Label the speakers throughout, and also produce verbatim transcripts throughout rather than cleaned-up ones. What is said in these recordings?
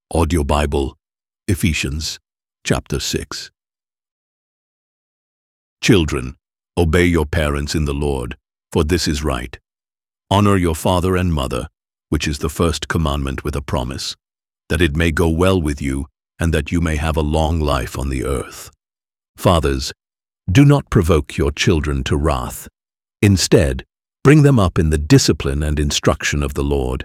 Speaker 1: Audio Bible, Ephesians, chapter six. Children, obey your parents in the Lord, for this is right. Honor your father and mother, which is the first commandment with a promise, that it may go well with you and that you may have a long life on the earth. Fathers, do not provoke your children to wrath. Instead, bring them up in the discipline and instruction of the Lord.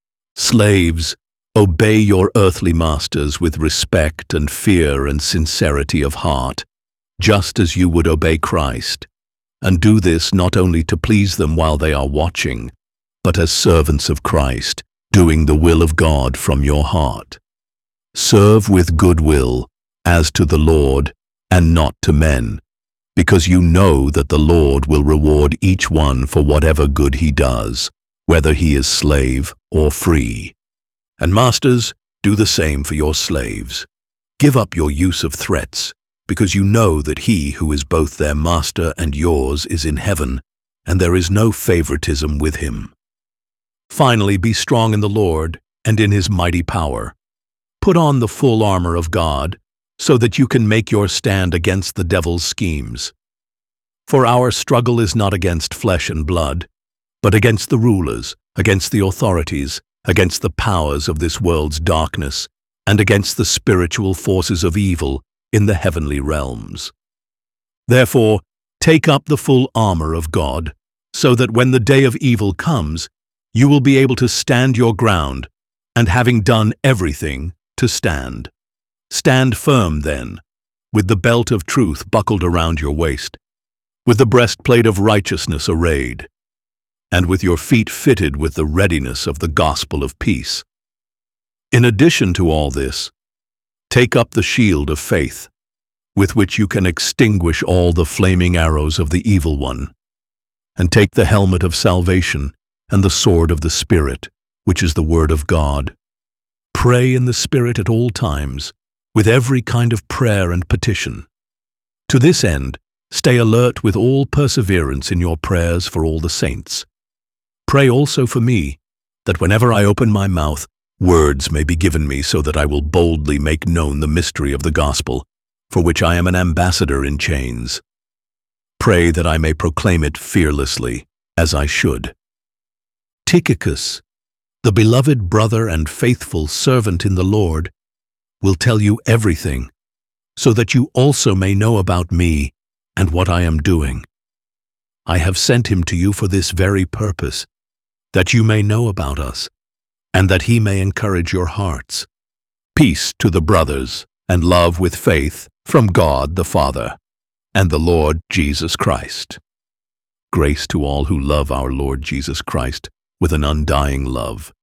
Speaker 1: Slaves, obey your earthly masters with respect and fear and sincerity of heart, just as you would obey Christ, and do this not only to please them while they are watching, but as servants of Christ, doing the will of God from your heart. Serve with good will, as to the Lord, and not to men, because you know that the Lord will reward each one for whatever good he does, whether he is slave or free. And masters, do the same for your slaves. Give up your use of threats, because you know that he who is both their master and yours is in heaven, and there is no favoritism with him. Finally, be strong in the Lord and in his mighty power. Put on the full armor of God, so that you can make your stand against the devil's schemes. For our struggle is not against flesh and blood, but against the rulers, against the authorities, against the powers of this world's darkness, and against the spiritual forces of evil in the heavenly realms. Therefore, take up the full armor of God, so that when the day of evil comes, you will be able to stand your ground, and having done everything, to stand. Stand firm, then, with the belt of truth buckled around your waist, with the breastplate of righteousness arrayed, and with your feet fitted with the readiness of the gospel of peace. In addition to all this, take up the shield of faith, with which you can extinguish all the flaming arrows of the evil one, and take the helmet of salvation and the sword of the Spirit, which is the word of God. Pray in the Spirit at all times, with every kind of prayer and petition. To this end, stay alert with all perseverance in your prayers for all the saints. Pray also for me, that whenever I open my mouth, words may be given me so that I will boldly make known the mystery of the gospel, for which I am an ambassador in chains. Pray that I may proclaim it fearlessly, as I should. Tychicus, the beloved brother and faithful servant in the Lord, will tell you everything, so that you also may know about me and what I am doing. I have sent him to you for this very purpose, that you may know about us, and that he may encourage your hearts. Peace to the brothers, and love with faith from God the Father, and the Lord Jesus Christ. Grace to all who love our Lord Jesus Christ with an undying love.